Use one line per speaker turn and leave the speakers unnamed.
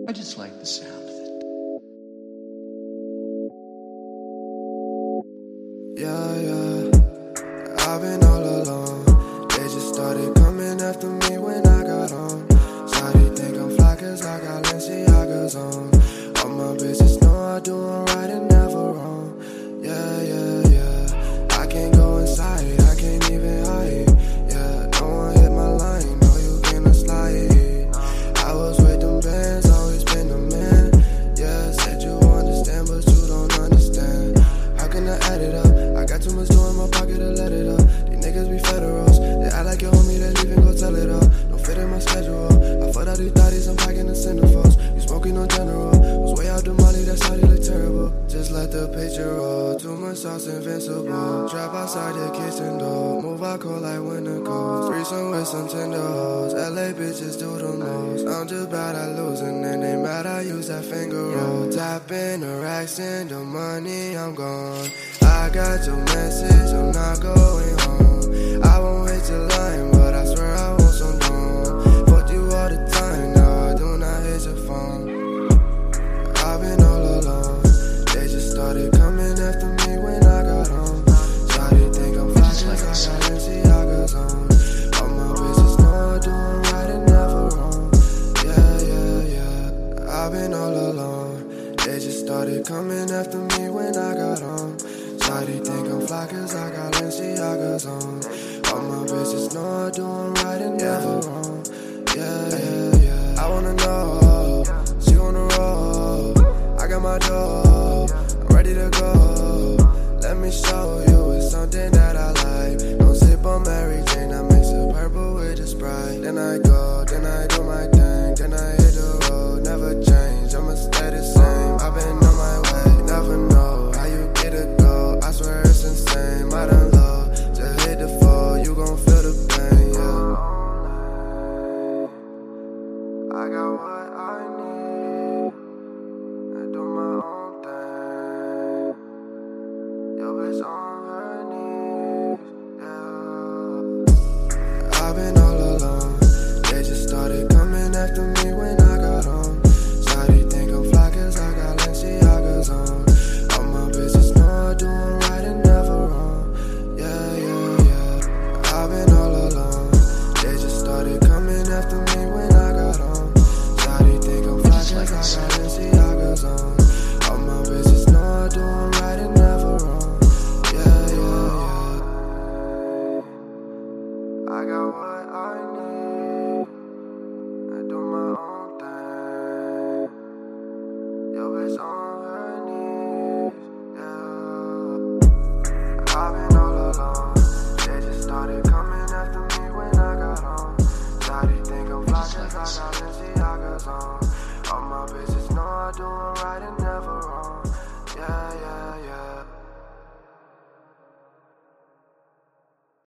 I just like the sound of it.
Yeah, I've been all alone. They just started coming after me when I got home. Shawty think I'm fly cause I got Balenciagas on. All my bitches know I do 'em right and never wrong. Yeah, I can't go inside, I can't even hide. Yeah, no one hit my line, no you cannot slide. I was with them bands, always been the man. Yeah, said you understand, but you don't understand. How can I add it up? I got too much dough in my pocket to let it up. These niggas be federals, they act like your homie, they leave and go tell it up. Don't fit in my schedule. I fucked out these thotties, I'm packing the centerfolds. You smoking on general, was way out the money, that's how they look terrible. Just let the picture roll, too much sauce invincible. Trap outside the kitchen door, move out cold like winter cold. Threesome with some tender hoes, LA bitches do the most. I'm just bad at losing and they mad I use that finger roll. Tap in the racks and the money, I'm gone. I got your message, I'm not going home. I won't hit your line, but I swear I want some dough. Fuck you all the time, now I do not hit your phone. I've been all alone. They just started coming after me when I got home. Shawty think I'm fly cause I got Balenciagas on. All my bitches know I do 'em right and never wrong. Yeah, I've been all alone. They just started coming after me when I got home. Shawty think I'm fly cause I got Balenciagas on. All my bitches know I do 'em right and never wrong. Yeah, I wanna know, she on the road. I got my dough, I'm ready to go. Let me show you it's something that I like. Don't sip on Mary Jane, I mix it purple with the Sprite. Then I go, then I do my thing, then I hit the road. Never change, I'ma stay the same. I've been on my way, never know how you get it go. I swear it's insane, I done love, just hit the floor, you gon' feel the pain, yeah. I got what I need, I do my own thing. Your bitch on her knees, yeah. I've been all alone, they just started coming after me when I got home. Shawty think I'm fly cause I got Balenciagas on. All my bitches know I do 'em right and never wrong. Yeah, I've been all alone, they just started coming after me when I got home. Shawty think I'm fly cause I got Balenciagas on. All my bitches know I do 'em right and never wrong. Yeah. I got what I need, I do my own thing. Your bitch on her knees, yeah. I've been all alone, they just started coming after me when I got home. Shawty think I'm fly cause I got Balenciagas on. All my bitches know I do 'em right and never